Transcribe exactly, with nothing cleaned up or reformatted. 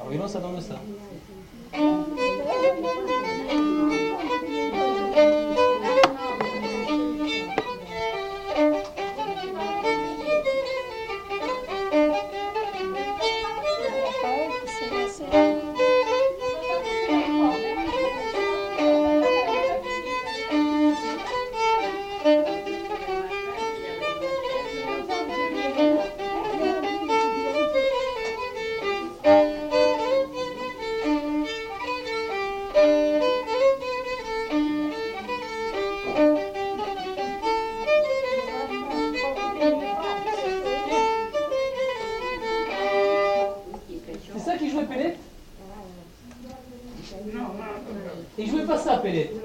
Alors, violon, ça donne ça. C'est ça qui jouait Pellet? Il jouait pas ça, Pellet.